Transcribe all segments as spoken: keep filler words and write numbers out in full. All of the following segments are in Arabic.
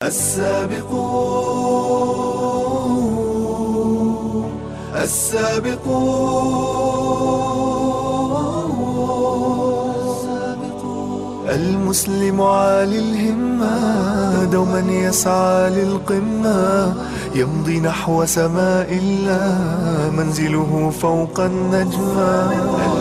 السابقون السابقون المسلم عالي الهمة دوما يسعى للقمة يمضي نحو سماء الله منزله فوق النجمة.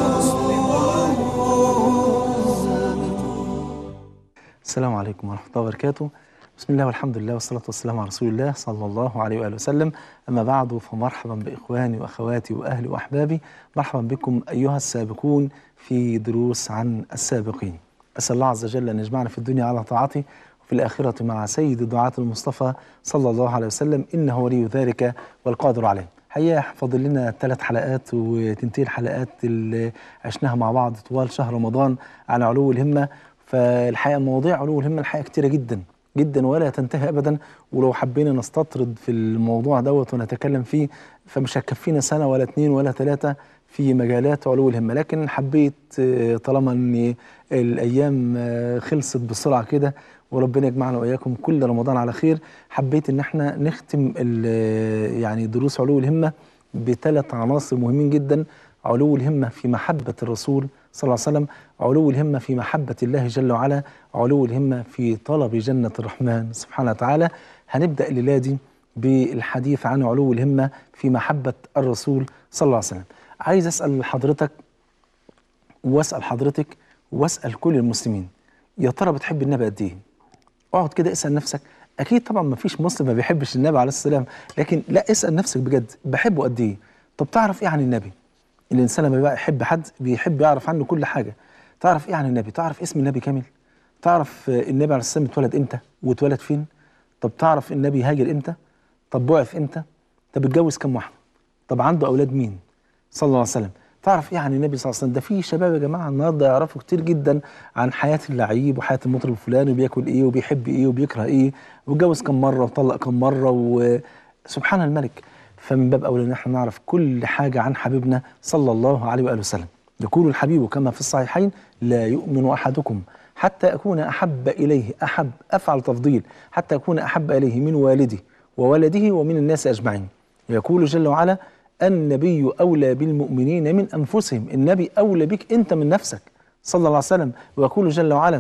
السلام عليكم ورحمة الله وبركاته. بسم الله والحمد لله والصلاة والسلام على رسول الله صلى الله عليه وآله وسلم. أما بعد، فمرحبا بإخواني وأخواتي وأهلي وأحبابي، مرحبا بكم أيها السابقون في دروس عن السابقين. أسأل الله عز وجل أن يجمعنا في الدنيا على طاعته وفي الآخرة مع سيد الدعاة المصطفى صلى الله عليه وسلم، إنه ولي ذلك والقادر عليه. حقيقة فاضل لنا ثلاث حلقات وتنتهي الحلقات اللي عشناها مع بعض طوال شهر رمضان على علو الهمة. فالحقيقة مواضيع علو الهمة الحقيقة كتيرة جدا جدا ولا تنتهي أبدا، ولو حبينا نستطرد في الموضوع دوت ونتكلم فيه فمش هتكفينا سنة ولا اتنين ولا ثلاثة في مجالات علو الهمة. لكن حبيت طالما أن الأيام خلصت بسرعة كده وربنا يجمعنا وإياكم كل رمضان على خير، حبيت أن احنا نختم يعني دروس علو الهمة بثلاث عناصر مهمين جدا: علو الهمة في محبة الرسول صلى الله عليه وسلم، علو الهمة في محبة الله جل وعلا، علو الهمة في طلب جنة الرحمن سبحانه وتعالى. هنبدأ الليلة دي بالحديث عن علو الهمة في محبة الرسول صلى الله عليه وسلم. عايز أسأل حضرتك وأسأل حضرتك وأسأل كل المسلمين، يا ترى بتحب النبي قد إيه؟ اقعد كده اسأل نفسك. أكيد طبعا ما فيش مسلم ما بيحبش النبي عليه السلام، لكن لا، اسأل نفسك بجد بحبه قد إيه؟ طب تعرف إيه عن النبي؟ الإنسان لما بقى يحب حد بيحب يعرف عنه كل حاجة. تعرف إيه عن النبي؟ تعرف اسم النبي كامل؟ تعرف النبي عليه السلام اتولد إمتى واتولد فين؟ طب تعرف النبي هاجر إمتى؟ طب بعث إمتى؟ طب اتجوز كم واحدة؟ طب عنده أولاد مين؟ صلى الله عليه وسلم. تعرف إيه عن النبي صلى الله عليه وسلم؟ ده في شباب يا جماعة النهارده يعرفوا كتير جدا عن حياة اللعيب وحياة المطرب الفلاني وبياكل إيه وبيحب إيه وبيكره إيه واتجوز كم مرة وطلق كم مرة، وسبحان الملك. فمن باب أولى إن احنا نعرف كل حاجة عن حبيبنا صلى الله عليه وآله وسلم. يقول الحبيب كما في الصحيحين: لا يؤمن أحدكم حتى أكون أحب إليه، أحب أفعل تفضيل، حتى أكون أحب إليه من والده وولده ومن الناس أجمعين. يقول جل وعلا: النبي أولى بالمؤمنين من أنفسهم. النبي أولى بك أنت من نفسك صلى الله عليه وسلم. ويقول جل وعلا: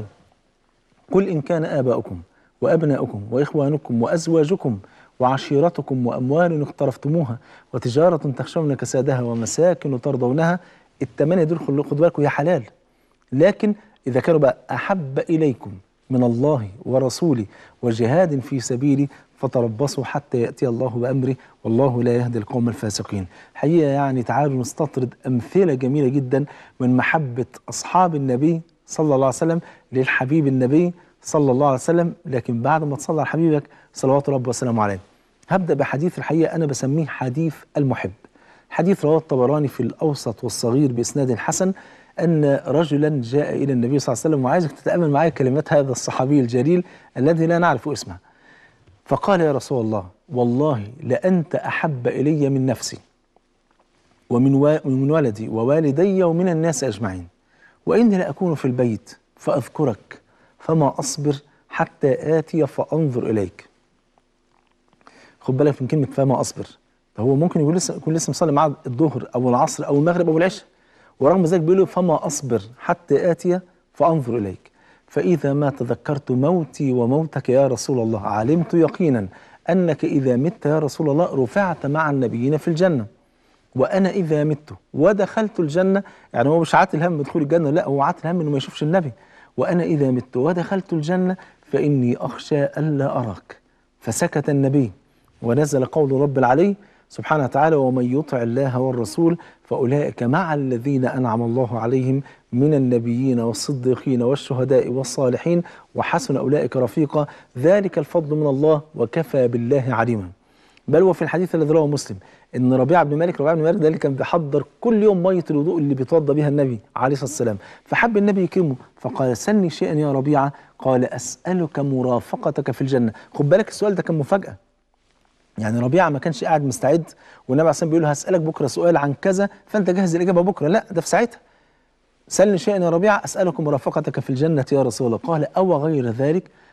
قل إن كان آباؤكم وأبناؤكم وإخوانكم وأزواجكم وعشيرتكم وأموال اقترفتموها وتجارة تخشون كسادها ومساكن ترضونها. التمانية دول خدوا بالكم يا حلال، لكن إذا كانوا بقى أحب إليكم من الله ورسوله وجهاد في سبيلي فتربصوا حتى يأتي الله بأمره والله لا يهدي القوم الفاسقين. حقيقة يعني تعالوا نستطرد أمثلة جميلة جدا من محبة أصحاب النبي صلى الله عليه وسلم للحبيب النبي صلى الله عليه وسلم. لكن بعد ما تصلى على حبيبك صلوات ربي وسلامه عليه، هبدأ بحديث الحقيقة أنا بسميه حديث المحب. حديث رواه الطبراني في الأوسط والصغير بإسناد حسن أن رجلا جاء إلى النبي صلى الله عليه وسلم، وعايزك تتأمل معايا كلمات هذا الصحابي الجليل الذي لا نعرف اسمه. فقال: يا رسول الله، والله لأنت أحب إلي من نفسي ومن ومن ولدي ووالدي ومن الناس أجمعين، وإني لأكون في البيت فأذكرك فما أصبر حتى آتي فأنظر إليك. خد بالك من كلمة فما أصبر. هو ممكن يقول لسه يكون لسه مصلي مع الظهر أو العصر أو المغرب أو العشاء، ورغم ذلك بيقول له فما أصبر حتى آتي فأنظر إليك، فإذا ما تذكرت موتي وموتك يا رسول الله علمت يقينا أنك إذا مت يا رسول الله رفعت مع النبيين في الجنة، وأنا إذا مت ودخلت الجنة، يعني هو مش عاتل هم دخول الجنة، لا هو عاتل هم إنه ما يشوفش النبي. وأنا إذا مت ودخلت الجنة فإني أخشى ألا أراك. فسكت النبي ونزل قول رب العلي سبحانه وتعالى: ومن يطع الله والرسول فأولئك مع الذين أنعم الله عليهم من النبيين والصديقين والشهداء والصالحين وحسن أولئك رفيقا، ذلك الفضل من الله وكفى بالله عليما. بل وفي الحديث الذي رواه مسلم ان ربيعه بن مالك ربيعه بن مالك ده اللي كان بيحضر كل يوم ميه الوضوء اللي بيتوضا بها النبي عليه الصلاه والسلام، فحب النبي يكرمه فقال: سلني شيئا يا ربيعه. قال: اسالك مرافقتك في الجنه. خد بالك السؤال ده كان مفاجاه، يعني ربيعه ما كانش قاعد مستعد والنبي عليه الصلاه والسلام بيقول له هسالك بكره سؤال عن كذا فانت جهز الاجابه بكره، لا ده في ساعتها. سلني شيئا يا ربيعه اسالك مرافقتك في الجنه يا رسول الله. قال: او غير ذلك؟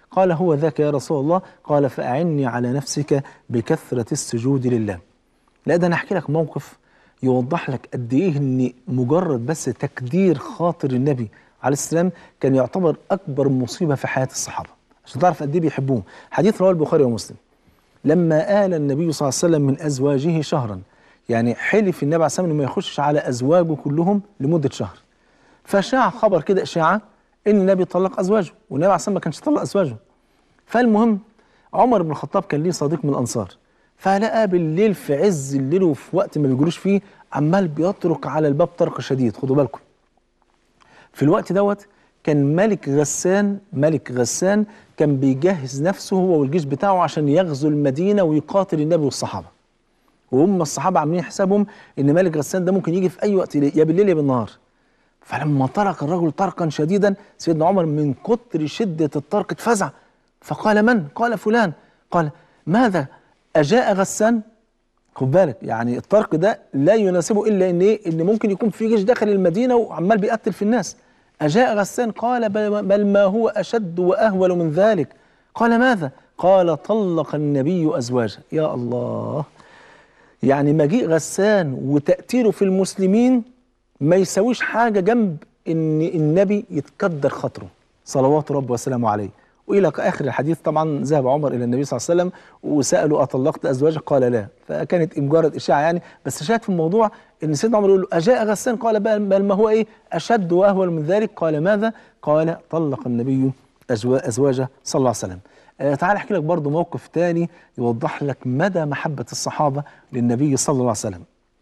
قال هو ذاك يا رسول الله. قال فأعني على نفسك بكثرة السجود لله. لا ده أنا أحكي لك موقف يوضح لك قد إيه إن مجرد بس تكدير خاطر النبي عليه السلام كان يعتبر أكبر مصيبة في حياة الصحابة، عشان تعرف قد إيه بيحبوه. حديث رواه البخاري ومسلم. لما آل النبي صلى الله عليه وسلم من أزواجه شهرا، يعني حلف النبي عليه السلام إنه ما يخشش على أزواجه كلهم لمدة شهر. فشاع خبر كده إشاعة إن النبي طلق أزواجه، والنبي عليه السلام ما كانش طلق أزواجه. فالمهم عمر بن الخطاب كان ليه صديق من الأنصار، فلقى بالليل في عز الليل وفي وقت ما بيجروش فيه عمال بيطرق على الباب طرق شديد. خدوا بالكم في الوقت دوت كان ملك غسان ملك غسان كان بيجهز نفسه هو والجيش بتاعه عشان يغزو المدينة ويقاتل النبي والصحابة. وهم الصحابة عاملين حسابهم إن ملك غسان ده ممكن يجي في أي وقت يا بالليل يا بالنهار. فلما طرق الرجل طرقا شديدا سيدنا عمر من كتر شدة الطرق اتفزع، فقال من؟ قال فلان. قال ماذا؟ أجاء غسان؟ خد بالك يعني الطرق ده لا يناسبه إلا إن إيه؟ إن ممكن يكون في جيش داخل المدينة وعمال بيقتل في الناس. أجاء غسان؟ قال بل ما هو أشد وأهول من ذلك. قال ماذا؟ قال طلق النبي أزواجه. يا الله، يعني مجيء غسان وتأثيره في المسلمين ما يساويش حاجة جنب إن النبي يتكدر خاطره صلوات ربي وسلامه عليه. وإلى آخر الحديث طبعا ذهب عمر إلى النبي صلى الله عليه وسلم وسأله أطلقت أزواجك؟ قال لا. فكانت مجرد إشاعة يعني، بس شاهد في الموضوع إن سيدنا عمر يقول له أجاء غسان؟ قال بل ما هو إيه أشد وأهول من ذلك. قال ماذا؟ قال طلق النبي أزواجه صلى الله عليه وسلم. آه تعال أحكي لك برضو موقف تاني يوضح لك مدى محبة الصحابة للنبي صلى الله عليه وسلم.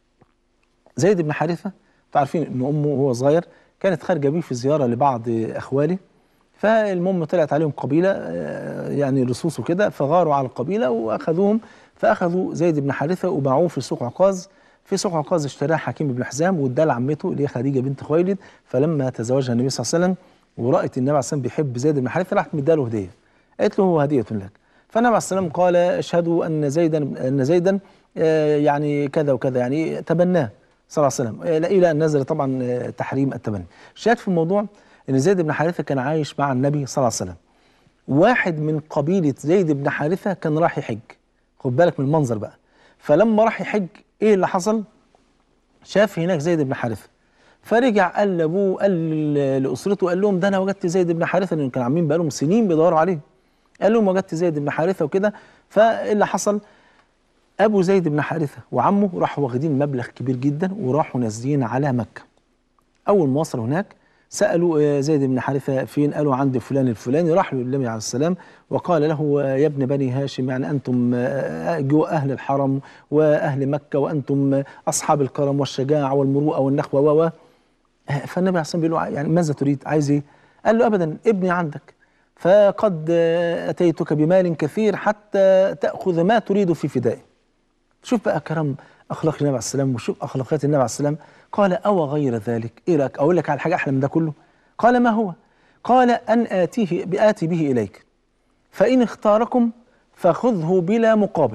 زيد بن حارثة تعرفين إن أمه وهو صغير كانت خارجة بيه في زيارة لبعض أخواله، فالمهم طلعت عليهم قبيلة يعني لصوص وكده، فغاروا على القبيلة وأخذوهم، فأخذوا زيد بن حارثة وباعوه في سوق عكاظ. في سوق عكاظ اشتراه حكيم بن حزام واداه لعمته اللي هي خديجة بنت خويلد. فلما تزوجها النبي صلى الله عليه وسلم ورأت النبي عليه الصلاة والسلام بيحب زيد بن حارثة راحت مداله هدية، قالت له هو هدية لك. فالنبي عليه الصلاة والسلام قال اشهدوا أن زيدا أن زيدا يعني كذا وكذا، يعني تبناه صلى الله عليه وسلم إلى أن نزل طبعا تحريم التبني. شاهد في الموضوع إن زيد بن حارثة كان عايش مع النبي صلى الله عليه وسلم. واحد من قبيلة زيد بن حارثة كان راح يحج، خد بالك من المنظر بقى. فلما راح يحج إيه اللي حصل؟ شاف هناك زيد بن حارثة، فرجع قال لأبوه قال لأسرته قال لهم ده أنا وجدت زيد بن حارثة، لأن كانوا عاملين بقالهم سنين بيدوروا عليه. قال لهم وجدت زيد بن حارثة وكده. فاللي حصل أبو زيد بن حارثة وعمه راحوا واخدين مبلغ كبير جدا وراحوا نازلين على مكة. أول ما وصلوا هناك سألوا زيد بن حارثة فين؟ قالوا عند فلان الفلاني. راح له النبي عليه السلام وقال له يا ابن بني هاشم، يعني أنتم جو أهل الحرم وأهل مكة وأنتم أصحاب الكرم والشجاعة والمروءة والنخوة و فالنبي عليه السلام بيقول له يعني ماذا تريد؟ عايز إيه؟ قال له أبدا ابني عندك، فقد أتيتك بمال كثير حتى تأخذ ما تريد في فدائه. شوف بقى كرم أخلاق النبي عليه السلام وشوف أخلاقيات النبي عليه السلام. قال أو غير ذلك، إيه رأيك أقول لك على حاجة أحلى من ده كله؟ قال ما هو؟ قال أن آتيه بآتي به إليك فإن اختاركم فخذه بلا مقابل،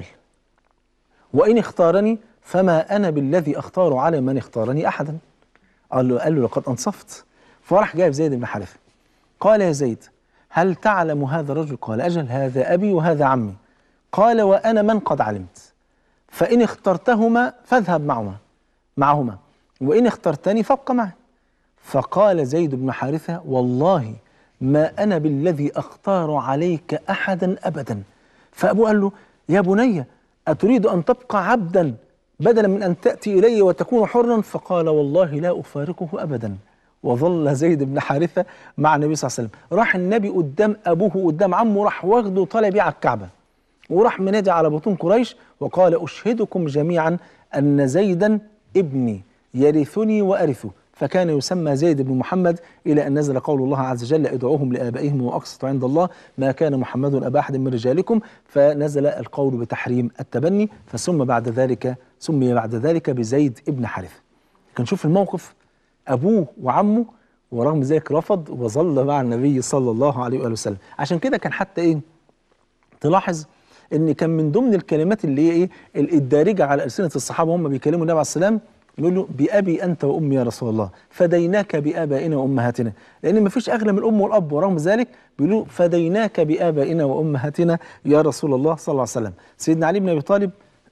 وإن اختارني فما أنا بالذي أختار على من اختارني أحدا. قال له, قال له لقد أنصفت. فراح جايب زيد بن حارثة قال يا زيد هل تعلم هذا الرجل؟ قال أجل هذا أبي وهذا عمي. قال وأنا من قد علمت، فإن اخترتهما فاذهب معهما معهما وإن اخترتني فابق معي. فقال زيد بن حارثة والله ما أنا بالذي أختار عليك أحدا أبدا. فأبوه قال له يا بني أتريد أن تبقى عبدا بدلا من أن تأتي إلي وتكون حرا؟ فقال والله لا أفارقه أبدا. وظل زيد بن حارثة مع النبي صلى الله عليه وسلم. راح النبي قدام أبوه وقدام عمه راح واخده طالع بيه على الكعبة، وراح منادي على بطون قريش وقال أشهدكم جميعا أن زيدا ابني يرثني وأرثه. فكان يسمى زيد بن محمد إلى أن نزل قول الله عز وجل ادعوهم لآبائهم وأقسطوا عند الله ما كان محمد أبا أحد من رجالكم، فنزل القول بتحريم التبني، فسمى بعد ذلك سمي بعد ذلك بزيد ابن حارثة. كان شوف الموقف، أبوه وعمه ورغم ذلك رفض وظل مع النبي صلى الله عليه وآله وسلم. عشان كده كان حتى إيه تلاحظ ان كان من ضمن الكلمات اللي هي ايه الدارجه على السنه الصحابه هم بيكلموا النبي عليه السلام يقول له بأبي أنت وأمي يا رسول الله، فديناك بآبائنا وأمهاتنا، لأن ما فيش أغلى من الأم والأب، ورغم ذلك بيقولوا فديناك بآبائنا وأمهاتنا يا رسول الله صلى الله عليه وسلم. سيدنا علي بن أبي طالب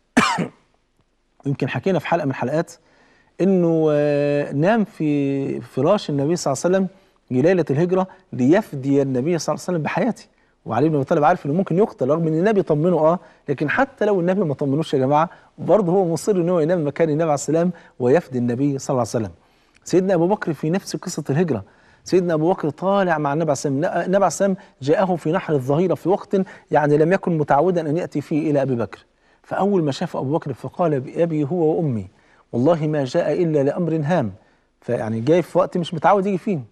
يمكن حكينا في حلقة من الحلقات إنه نام في فراش النبي صلى الله عليه وسلم ليلة الهجرة ليفدي النبي صلى الله عليه وسلم بحياته، وعلي بن ابي طالب عارف انه ممكن يقتل رغم ان النبي طمنه اه، لكن حتى لو النبي ما طمنوش يا جماعه برضه هو مصر ان هو ينام مكان النبي عليه السلام ويفدي النبي صلى الله عليه وسلم. سيدنا ابو بكر في نفس قصه الهجره، سيدنا ابو بكر طالع مع النبي عليه السلام، النبي عليه السلام جاءه في نحر الظهيره في وقت يعني لم يكن متعودا ان ياتي فيه الى ابي بكر، فاول ما شاف ابو بكر فقال بابي هو وامي والله ما جاء الا لامر هام، فيعني جاي في وقت مش متعود يجي فيه.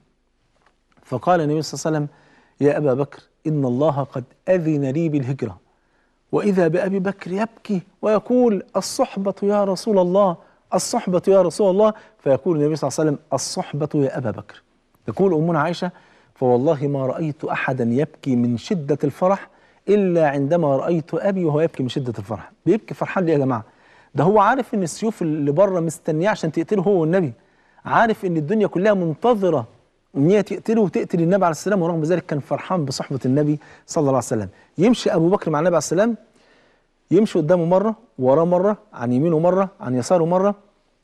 فقال النبي صلى الله عليه وسلم يا ابا بكر إن الله قد أذن لي بالهجرة، وإذا بأبي بكر يبكي ويقول الصحبة يا رسول الله، الصحبة يا رسول الله، فيقول النبي صلى الله عليه وسلم الصحبة يا أبا بكر. تقول أمنا عائشة فوالله ما رأيت أحدا يبكي من شدة الفرح إلا عندما رأيت أبي وهو يبكي من شدة الفرح. بيبكي فرحان ليه يا جماعة؟ ده هو عارف إن السيوف اللي بره مستنياه عشان تقتله هو والنبي، عارف إن الدنيا كلها منتظرة ان هي تقتله وتقتل النبي عليه السلام، ورغم ذلك كان فرحان بصحبه النبي صلى الله عليه وسلم. يمشي ابو بكر مع النبي عليه السلام، يمشي قدامه مره وراه مره، عن يمينه مره عن يساره مره،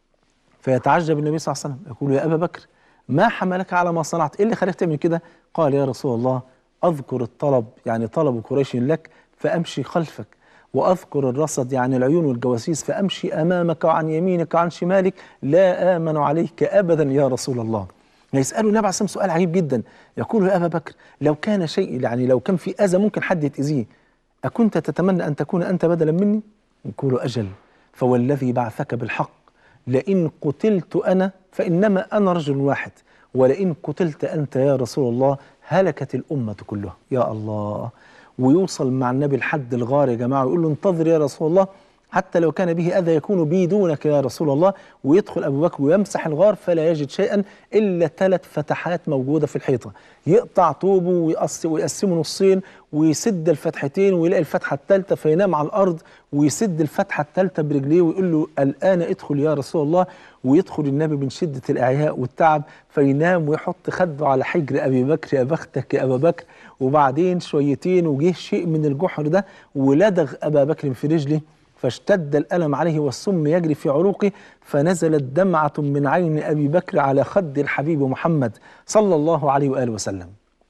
فيتعجب النبي صلى الله عليه وسلم يقول يا ابا بكر ما حملك على ما صنعت؟ ايه اللي خلاك تعمل كده؟ قال يا رسول الله اذكر الطلب يعني طلب قريش لك فامشي خلفك، واذكر الرصد يعني العيون والجواسيس فامشي امامك وعن يمينك وعن شمالك، لا امن عليك ابدا يا رسول الله. يسأله النبي عليه الصلاة والسلام سؤال عجيب جدا، يقول يا أبا بكر لو كان شيء يعني لو كان في أذى ممكن حد يتأذيه أكنت تتمنى أن تكون أنت بدلا مني؟ يقول أجل، فوالذي بعثك بالحق لئن قتلت أنا فإنما أنا رجل واحد، ولئن قتلت أنت يا رسول الله هلكت الأمة كلها. يا الله، ويوصل مع النبي لحد الغار يا جماعة ويقول له انتظر يا رسول الله حتى لو كان به أذى يكون بي دونك يا رسول الله، ويدخل أبو بكر ويمسح الغار فلا يجد شيئا إلا ثلاث فتحات موجودة في الحيطة، يقطع طوبه ويقسمه نصين ويسد الفتحتين ويلاقي الفتحة الثالثة فينام على الأرض ويسد الفتحة الثالثة برجليه ويقول له الآن ادخل يا رسول الله، ويدخل النبي من شدة الإعياء والتعب فينام ويحط خده على حجر أبي بكر يا بختك يا أبا بكر، وبعدين شويتين وجه شيء من الجحر ده ولدغ أبا بكر في رجله فاشتد الألم عليه والسم يجري في عروقه، فنزلت دمعة من عين أبي بكر على خد الحبيب محمد صلى الله عليه وآله وسلم.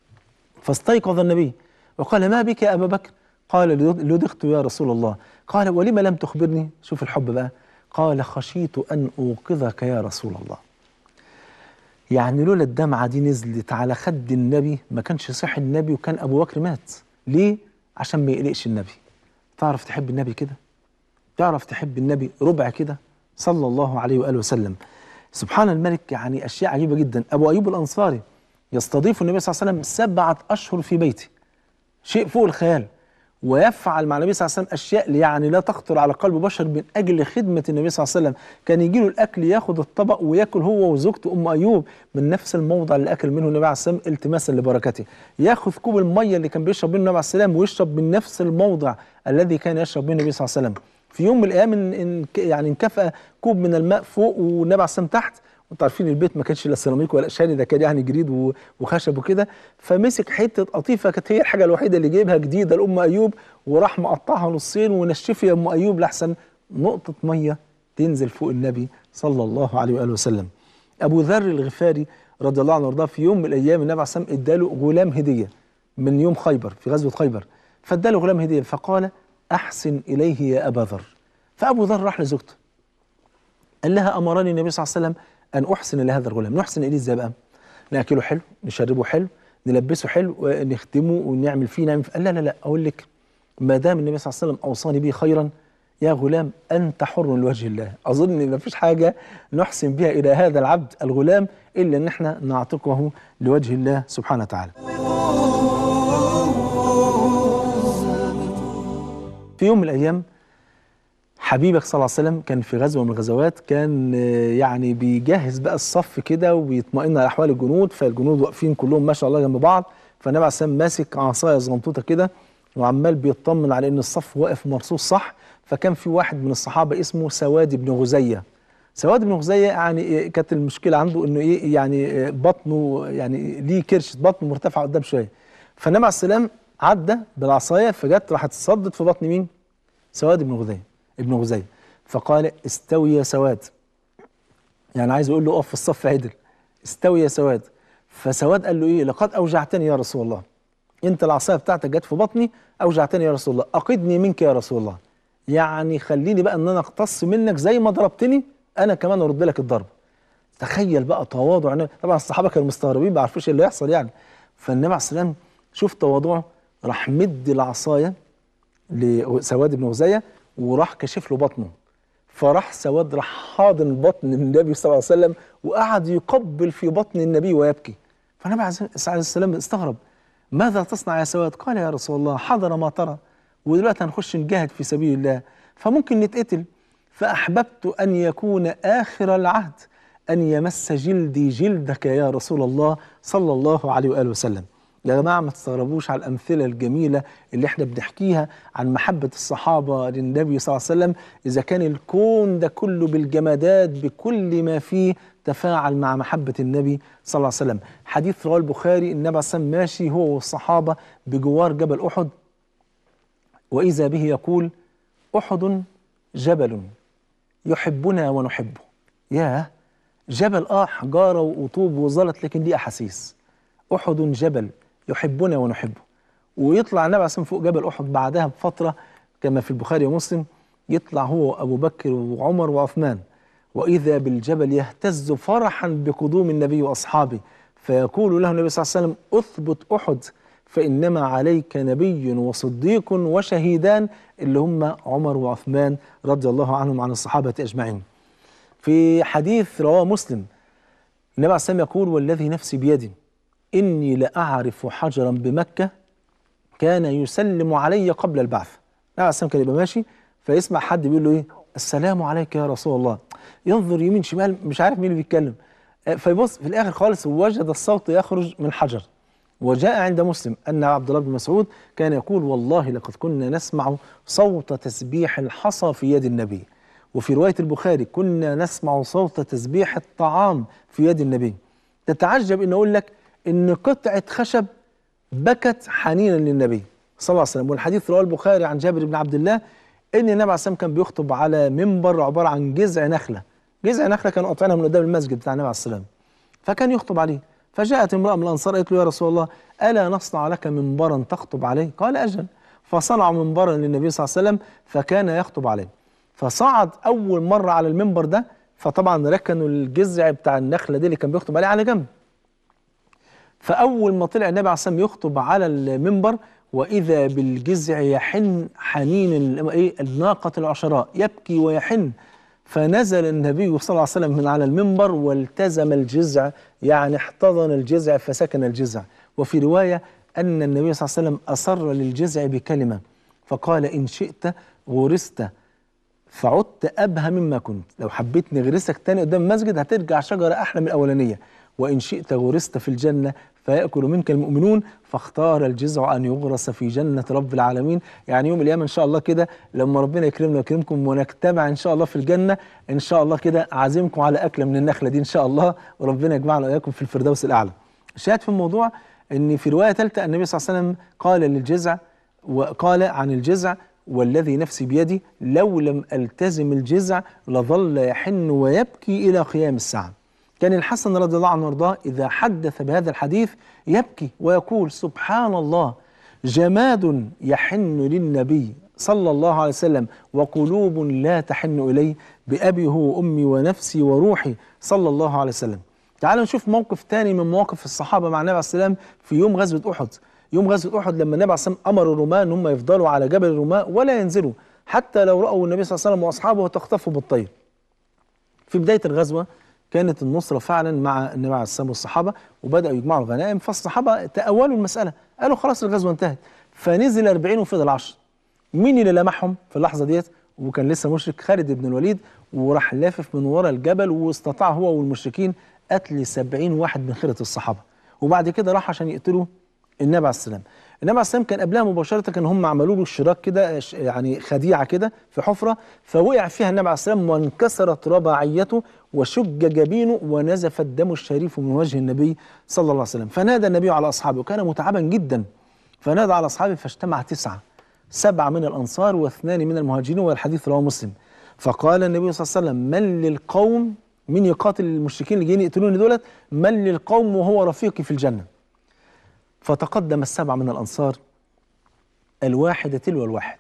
فاستيقظ النبي وقال ما بك يا أبا بكر؟ قال لدغت يا رسول الله. قال ولم لم تخبرني؟ شوف الحب بقى. قال خشيت أن أوقظك يا رسول الله. يعني لولا الدمعة دي نزلت على خد النبي ما كانش صحي النبي وكان أبو بكر مات. ليه؟ عشان ما يقلقش النبي. تعرف تحب النبي كده؟ تعرف تحب النبي ربع كده صلى الله عليه وآله وسلم. سبحان الملك، يعني أشياء عجيبة جدا. أبو أيوب الأنصاري يستضيف النبي صلى الله عليه وسلم سبعة أشهر في بيته، شيء فوق الخيال، ويفعل مع النبي صلى الله عليه وسلم أشياء يعني لا تخطر على قلب بشر من أجل خدمة النبي صلى الله عليه وسلم. كان يجي له الأكل ياخد الطبق وياكل هو وزوجته أم أيوب من نفس الموضع اللي أكل منه النبي عليه السلام التماسا لبركته، ياخذ كوب المية اللي كان بيشرب منه النبي عليه السلام ويشرب من نفس الموضع الذي كان يشرب منه النبي صلى الله عليه وسلم. في يوم من الأيام إن إن يعني انكفأ كوب من الماء فوق والنبي عليه السلام تحت، وانتوا عارفين البيت ما كانش لا سيراميك ولا شاني، ده كان يعني جريد وخشب وكده، فمسك حته قطيفه كانت هي الحاجه الوحيده اللي جايبها جديده لام ايوب وراح مقطعها نصين ونشفي يا ام ايوب لاحسن نقطه ميه تنزل فوق النبي صلى الله عليه واله وسلم. ابو ذر الغفاري رضي الله عنه وارضاه في يوم من الايام النبي عليه السلام اداله غلام هديه من يوم خيبر في غزوه خيبر، فاداله غلام هديه فقال احسن اليه يا ابا ذر. فابو ذر راح لزوجته قال لها امرني النبي صلى الله عليه وسلم أن أحسن لهذا الغلام. نحسن إليه إزاي بقى؟ نأكله حلو، نشربه حلو، نلبسه حلو، ونخدمه ونعمل فيه نعمل فيه. قال لا لا لا أقول لك ما دام النبي صلى الله عليه وسلم أوصاني به خيرا يا غلام أنت حر لوجه الله. أظن إن ما فيش حاجة نحسن بها إلى هذا العبد الغلام إلا إن إحنا نعتقه لوجه الله سبحانه وتعالى. في يوم من الأيام حبيبك صلى الله عليه وسلم كان في غزوة من الغزوات، كان يعني بيجهز بقى الصف كده ويطمئن على أحوال الجنود، فالجنود واقفين كلهم ما شاء الله جنب بعض، فالنبي عليه السلام ماسك عصاية صغنطوطة كده وعمال بيطمن على إن الصف واقف مرصوص صح. فكان في واحد من الصحابة اسمه سواد بن غزية سواد بن غزية يعني كانت المشكلة عنده انه ايه يعني بطنه يعني ليه كرش، بطنه مرتفع قدام شوية. فالنبي عليه السلام عدى بالعصاية فجت راحت تصدت في بطن مين؟ سواد بن غزية ابن غزية. فقال استوي يا سواد، يعني عايز يقول له اقف في الصف عدل، استوي يا سواد. فسواد قال له ايه؟ لقد اوجعتني يا رسول الله، انت العصايه بتاعتك جت في بطني اوجعتني يا رسول الله، اقدني منك يا رسول الله، يعني خليني بقى ان انا اقتص منك زي ما ضربتني انا كمان ارد لك الضرب. تخيل بقى تواضع النبي، طبعا الصحابه كانوا مستغربين ما عرفوش ايه اللي يحصل يعني. فالنبي عليه السلام شوف تواضعه، راح مد العصايه لسواد بن غزية وراح كشف له بطنه، فراح سواد راح حاضن بطن النبي صلى الله عليه وسلم وقعد يقبل في بطن النبي ويبكي. فالنبي عليه السلام استغرب، ماذا تصنع يا سواد؟ قال يا رسول الله حضر ما ترى، ودلوقتي هنخش نجاهد في سبيل الله فممكن نتقتل، فأحببت أن يكون آخر العهد أن يمس جلدي جلدك يا رسول الله صلى الله عليه وآله وسلم. يا جماعة ما تستغربوش على الأمثلة الجميلة اللي احنا بنحكيها عن محبة الصحابة للنبي صلى الله عليه وسلم، إذا كان الكون ده كله بالجمادات بكل ما فيه تفاعل مع محبة النبي صلى الله عليه وسلم. حديث رواه البخاري، النبي عليه الصلاة والسلام ماشي هو والصحابة بجوار جبل أحد، وإذا به يقول أحد جبل يحبنا ونحبه. ياه، جبل آه حجارة وطوب وزلط لكن دي أحاسيس. أحد جبل يحبنا ونحبه. ويطلع النبي عليه الصلاة والسلام فوق جبل أحد بعدها بفترة كما في البخاري ومسلم، يطلع هو أبو بكر وعمر وعثمان، وإذا بالجبل يهتز فرحا بقدوم النبي وأصحابه، فيقول له النبي صلى الله عليه وسلم أثبت أحد فإنما عليك نبي وصديق وشهيدان، اللي هم عمر وعثمان رضي الله عنهم عن الصحابة أجمعين. في حديث رواه مسلم النبي عليه الصلاة والسلام يقول والذي نفسي بيدي إني لأعرف حجرا بمكة كان يسلم علي قبل البعث. النبي عليه الصلاة والسلام كان يبقى ماشي فيسمع حد بيقول له إيه السلام عليك يا رسول الله، ينظر يمين شمال مش عارف مين اللي بيتكلم، فيبص في الآخر خالص وجد الصوت يخرج من حجر. وجاء عند مسلم أن عبد الله بن مسعود كان يقول والله لقد كنا نسمع صوت تسبيح الحصى في يد النبي. وفي رواية البخاري كنا نسمع صوت تسبيح الطعام في يد النبي. تتعجب إن أقول لك إن قطعة خشب بكت حنينا للنبي صلى الله عليه وسلم. والحديث رواه البخاري عن جابر بن عبد الله إن النبي عليه الصلاة والسلام كان بيخطب على منبر عبارة عن جذع نخلة، جذع نخلة كانوا قاطعينها من قدام المسجد بتاع النبي عليه الصلاة والسلام، فكان يخطب عليه. فجاءت امرأة من الأنصار قالت له يا رسول الله ألا نصنع لك منبرا تخطب عليه؟ قال أجل. فصنعوا منبرا للنبي صلى الله عليه وسلم فكان يخطب عليه. فصعد أول مرة على المنبر ده، فطبعا ركنوا الجذع بتاع النخلة دي اللي كان بيخطب عليه على جنب. فأول ما طلع النبي عليه الصلاة والسلام يخطب على المنبر وإذا بالجذع يحن حنين إيه الناقة العشراء، يبكي ويحن. فنزل النبي صلى الله عليه وسلم من على المنبر والتزم الجذع، يعني احتضن الجذع فسكن الجذع. وفي رواية أن النبي صلى الله عليه وسلم أصر للجذع بكلمة فقال إن شئت غرست فعدت أبهى مما كنت، لو حبيت نغرسك تاني قدام المسجد هترجع شجرة أحلى من الأولانية، وإن شئت غرست في الجنة فيأكل منك المؤمنون، فاختار الجذع أن يغرس في جنة رب العالمين. يعني يوم القيامة إن شاء الله كده لما ربنا يكرمنا ويكرمكم ونجتمع إن شاء الله في الجنة، إن شاء الله كده أعزمكم على أكلة من النخلة دي إن شاء الله، وربنا يجمعنا وإياكم في الفردوس الأعلى. الشاهد في الموضوع إن في رواية ثالثة النبي صلى الله عليه وسلم قال للجذع، وقال عن الجذع والذي نفسي بيدي لو لم ألتزم الجذع لظل يحن ويبكي إلى قيام الساعة. كان الحسن رضي الله عنه وارضاه إذا حدث بهذا الحديث يبكي ويقول سبحان الله، جماد يحن للنبي صلى الله عليه وسلم وقلوب لا تحن إليه، بأبي هو أمي ونفسي وروحي صلى الله عليه وسلم. تعالوا نشوف موقف تاني من مواقف الصحابة مع النبي عليه السلام في يوم غزوة أحد. يوم غزوة أحد لما النبي عليه السلام أمر الرماة أن هم يفضلوا على جبل الرماة ولا ينزلوا حتى لو رأوا النبي صلى الله عليه وسلم وأصحابه تخطفوا بالطير. في بداية الغزوة كانت النصرة فعلا مع النبي عليه السلام والصحابة وبدأوا يجمعوا الغنائم، فالصحابة تأولوا المسألة قالوا خلاص الغزوة انتهت، فنزل أربعين وفضل عشرة. مين اللي لمحهم في اللحظة ديت وكان لسه مشرك؟ خالد بن الوليد، وراح لافف من وراء الجبل واستطاع هو والمشركين قتل سبعين واحد من خيرة الصحابة، وبعد كده راح عشان يقتلوا النبي عليه السلام. النبي عليه السلام كان قبلها مباشرة كان هم عملوا له اشتراك كده يعني خديعة كده في حفرة، فوقع فيها النبي عليه السلام وانكسرت رباعيته وشج جبينه ونزف الدم الشريف من وجه النبي صلى الله عليه وسلم. فنادى النبي على أصحابه وكان متعبا جدا، فنادى على أصحابه فاجتمع تسعة، سبعة من الأنصار واثنان من المهاجرين، والحديث رواه مسلم. فقال النبي صلى الله عليه وسلم: من للقوم، من يقاتل المشركين اللي جايين يقتلوني دولت، من للقوم وهو رفيقي في الجنة. فتقدم السبعة من الأنصار الواحد تلو الواحد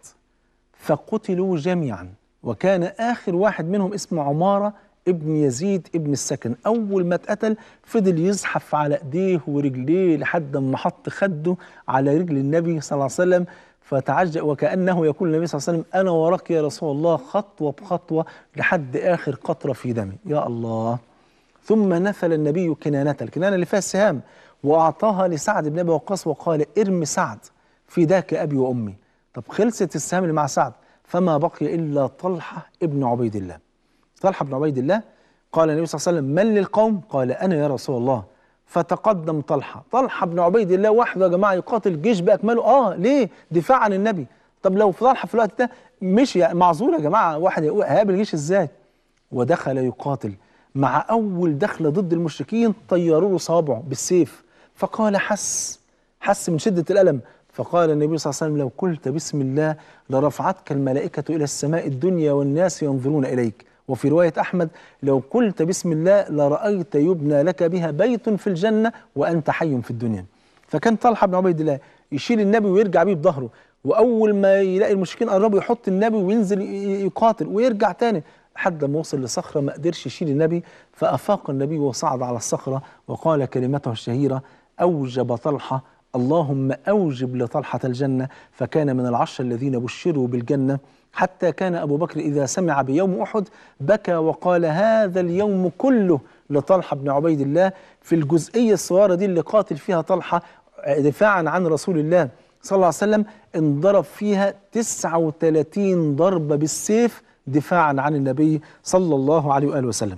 فقتلوا جميعا، وكان آخر واحد منهم اسمه عمارة ابن يزيد ابن السكن. أول ما اتقتل فضل يزحف على إيديه ورجليه لحد ما حط خده على رجل النبي صلى الله عليه وسلم، فتعجب وكأنه يقول النبي صلى الله عليه وسلم: أنا وراك يا رسول الله خطوة بخطوة لحد آخر قطرة في دمي. يا الله. ثم نثل النبي كنانة، الكنانة اللي فيها السهام، وأعطاها لسعد بن أبي وقاص وقال: ارم سعد فداك أبي وأمي. طب خلصت السهام اللي مع سعد، فما بقي إلا طلحة ابن عبيد الله. طلحة بن عبيد الله قال النبي صلى الله عليه وسلم: من للقوم؟ قال: أنا يا رسول الله. فتقدم طلحة طلحة بن عبيد الله وحده يا جماعة يقاتل جيش بأكمله. آه ليه؟ دفاع عن النبي. طب لو طلحة في الوقت ده مش معذور يا جماعة، واحد هيقابل جيش إزاي؟ ودخل يقاتل. مع أول دخلة ضد المشركين طيروا له صوابعه بالسيف، فقال: حس حس من شدة الألم. فقال النبي صلى الله عليه وسلم: لو قلت بسم الله لرفعتك الملائكة إلى السماء الدنيا والناس ينظرون إليك. وفي رواية أحمد: لو قلت بسم الله لرأيت يبنى لك بها بيت في الجنة وأنت حي في الدنيا. فكان طلحة بن عبيد الله يشيل النبي ويرجع بيه بظهره، وأول ما يلاقي المشركين قربوا يحط النبي وينزل يقاتل ويرجع تاني لحد ما وصل لصخرة ما قدرش يشيل النبي، فأفاق النبي وصعد على الصخرة وقال كلمته الشهيرة: أوجب طلحة، اللهم أوجب لطلحة الجنة. فكان من العشر الذين بشروا بالجنة، حتى كان أبو بكر إذا سمع بيوم أحد بكى وقال: هذا اليوم كله لطلحة بن عبيد الله. في الجزئية الصغيرة دي اللي قاتل فيها طلحة دفاعا عن رسول الله صلى الله عليه وسلم انضرب فيها تسعة وثلاثين ضربة بالسيف دفاعا عن النبي صلى الله عليه وآله وسلم.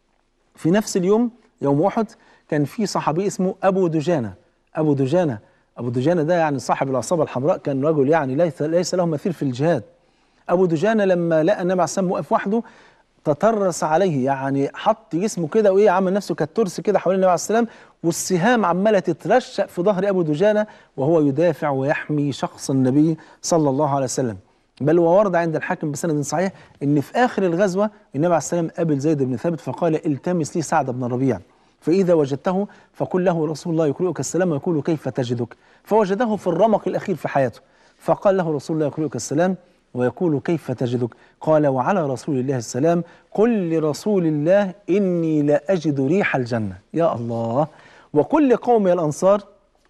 في نفس اليوم يوم أحد كان في صحابي اسمه أبو دجانة. أبو دجانة أبو دجانة ده يعني صاحب العصابة الحمراء، كان رجل يعني ليس ليس له مثيل في الجهاد. أبو دجانة لما لقى النبي عليه السلام واقف وحده تترس عليه، يعني حط جسمه كده وإيه عمل نفسه كالترس كده حوالين النبي عليه السلام، والسهام عمالة تترشق في ظهر أبو دجانة وهو يدافع ويحمي شخص النبي صلى الله عليه وسلم. بل وورد عند الحاكم بسند صحيح إن في آخر الغزوة النبي عليه السلام قابل زيد بن ثابت فقال: التمس لي سعد بن الربيع، فإذا وجدته فقل له رسول الله يقرئك السلام ويقول كيف تجدك. فوجده في الرمق الأخير في حياته، فقال له رسول الله يقرئك السلام ويقول كيف تجدك. قال: وعلى رسول الله السلام، قل لرسول الله إني لا أجد ريح الجنة. يا الله. وكل قوم الأنصار،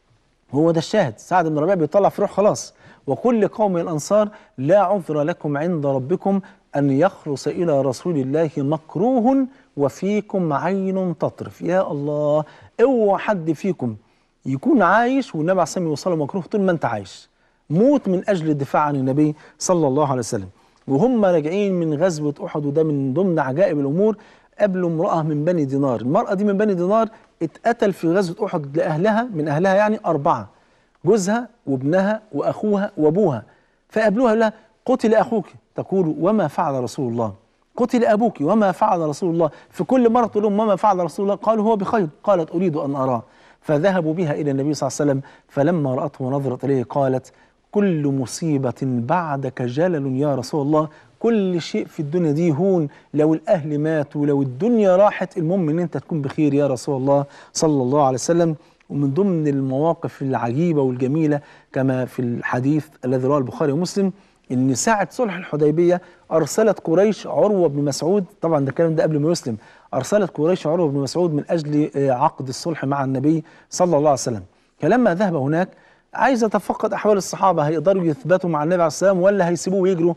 هو ده الشاهد، سعد بن الربيع بيطلع في روح خلاص. وكل قوم الأنصار لا عذر لكم عند ربكم أن يخلص إلى رسول الله مكروه وفيكم عين تطرف. يا الله. اوعى حد فيكم يكون عايش والنبي عليه الصلاة والسلام يوصله مكروه طول ما أنت عايش. موت من أجل الدفاع عن النبي صلى الله عليه وسلم. وهم راجعين من غزوة أحد، وده من ضمن عجائب الأمور، قابلوا امرأة من بني دينار. المرأة دي من بني دينار اتقتل في غزوة أحد لأهلها، من أهلها يعني أربعة، جوزها وابنها وأخوها وأبوها. فقابلوها لها: قتل أخوك. تقول: وما فعل رسول الله؟ قتل أبوك وما فعل رسول الله؟ في كل مرة تقول لهم: وما فعل رسول الله؟ قالوا: هو بخير. قالت: أريد أن أراه. فذهبوا بها إلى النبي صلى الله عليه وسلم، فلما رأته ونظرت إليه قالت: كل مصيبة بعدك جلل يا رسول الله. كل شيء في الدنيا دي هون، لو الأهل ماتوا لو الدنيا راحت، المهم إن أنت تكون بخير يا رسول الله صلى الله عليه وسلم. ومن ضمن المواقف العجيبة والجميلة كما في الحديث الذي رواه البخاري ومسلم، إن ساعة صلح الحديبية أرسلت قريش عروة بن مسعود، طبعا ده الكلام ده قبل ما يسلم، أرسلت قريش عروة بن مسعود من أجل عقد الصلح مع النبي صلى الله عليه وسلم. فلما ذهب هناك عايز يتفقد أحوال الصحابة، هيقدروا يثبتوا مع النبي عليه السلام ولا هيسيبوه ويجروا؟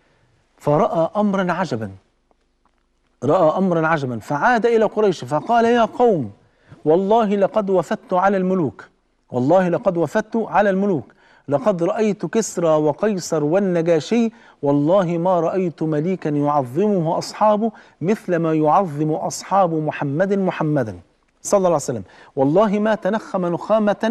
فرأى أمرا عجبا، رأى أمرا عجبا فعاد إلى قريش فقال: يا قوم، والله لقد وفدت على الملوك، والله لقد وفدت على الملوك، لقد رأيت كسرى وقيصر والنجاشي، والله ما رأيت مليكا يعظمه أصحابه مثل ما يعظم أصحاب محمد محمدا صلى الله عليه وسلم. والله ما تنخم نخامة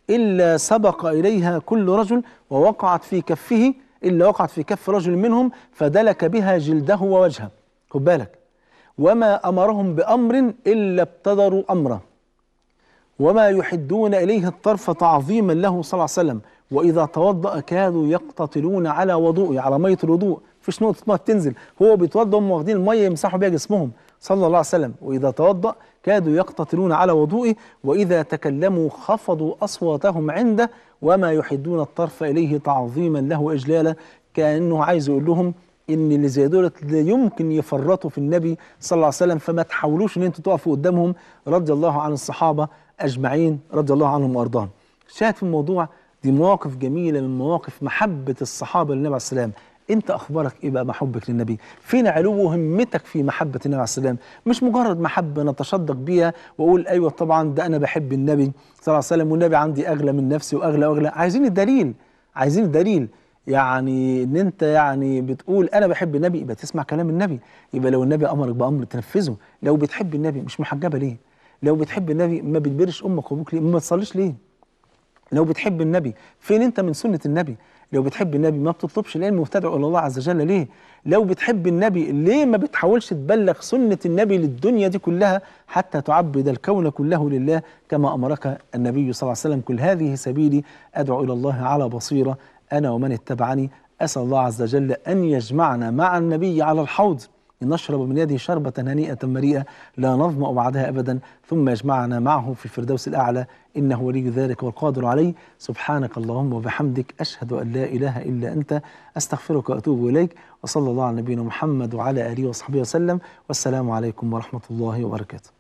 إلا سبق إليها كل رجل ووقعت في كفه إلا وقعت في كف رجل منهم فدلك بها جلده ووجهه. خد بالك، وما أمرهم بأمر إلا ابتدروا أمره، وما يحدون إليه الطرف تعظيما له صلى الله عليه وسلم، وإذا توضأ كادوا يقتتلون على وضوءه، على مية الوضوء، مفيش نقطة مية تنزل، هو بيتوضأ هم واخدين المية يمسحوا بيها جسمهم صلى الله عليه وسلم. وإذا توضأ كادوا يقتتلون على وضوئه، وإذا تكلموا خفضوا أصواتهم عنده، وما يحدون الطرف إليه تعظيما له وإجلالا. كأنه عايز يقول لهم إن اللي زي دولت لا يمكن يفرطوا في النبي صلى الله عليه وسلم، فما تحاولوش إن أنتوا تقفوا قدامهم، رضي الله عن الصحابة أجمعين رضي الله عنهم وأرضاهم. شاهد في الموضوع دي مواقف جميلة من مواقف محبة الصحابة للنبي عليه السلام. انت اخبارك ايه بقى محبك للنبي؟ فين علو همتك في محبه النبي عليه السلام؟ مش مجرد محبه نتشدق بيها واقول ايوه طبعا ده انا بحب النبي صلى الله عليه وسلم والنبي عندي اغلى من نفسي واغلى واغلى. عايزين الدليل، عايزين الدليل. يعني ان انت يعني بتقول انا بحب النبي يبقى تسمع كلام النبي، يبقى لو النبي امرك بامر تنفذه. لو بتحب النبي مش محجبه ليه؟ لو بتحب النبي ما بتبرش امك وابوك ليه؟ ما تصليش ليه؟ لو بتحب النبي فين انت من سنه النبي؟ لو بتحب النبي ما بتطلبش العلم وتدعو الى الله عز وجل ليه؟ لو بتحب النبي ليه ما بتحاولش تبلغ سنة النبي للدنيا دي كلها حتى تعبد الكون كله لله كما أمرك النبي صلى الله عليه وسلم؟ كل هذه سبيلي أدعو إلى الله على بصيرة أنا ومن اتبعني. أسأل الله عز وجل أن يجمعنا مع النبي على الحوض نشرب من يده شربة هنيئة مريئة لا نظمأ بعدها أبدا، ثم يجمعنا معه في الفردوس الأعلى إنه ولي ذلك والقادر عليه. سبحانك اللهم وبحمدك أشهد أن لا إله إلا أنت أستغفرك وأتوب إليك، وصلى الله على نبينا محمد وعلى آله وصحبه وسلم، والسلام عليكم ورحمة الله وبركاته.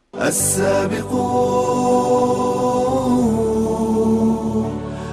السابقون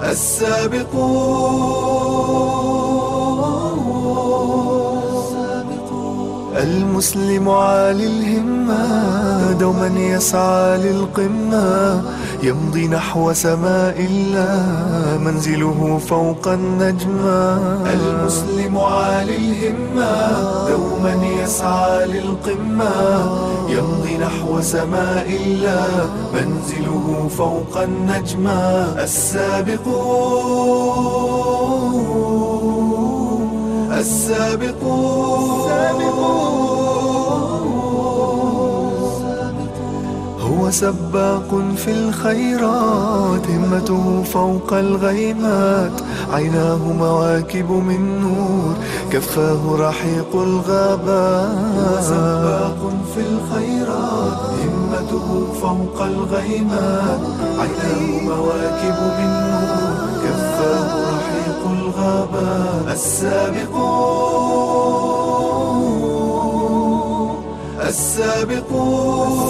السابقون المسلم عالي الهمة دوما يسعى للقمة، يمضي نحو سماء الله منزله فوق النجمة. المسلم عالي الهمة دوما يسعى للقمة، يمضي نحو سماء الله منزله فوق النجمة. السابقون السابقون هو سباق في الخيرات، همته فوق الغيمات، عيناه مواكب من نور، كفاه رحيق الغابات. هو سباق في الخيرات، همته فوق الغيمات، عيناه مواكب من نور، كفاه رحيق الغابات. السابقون السابقون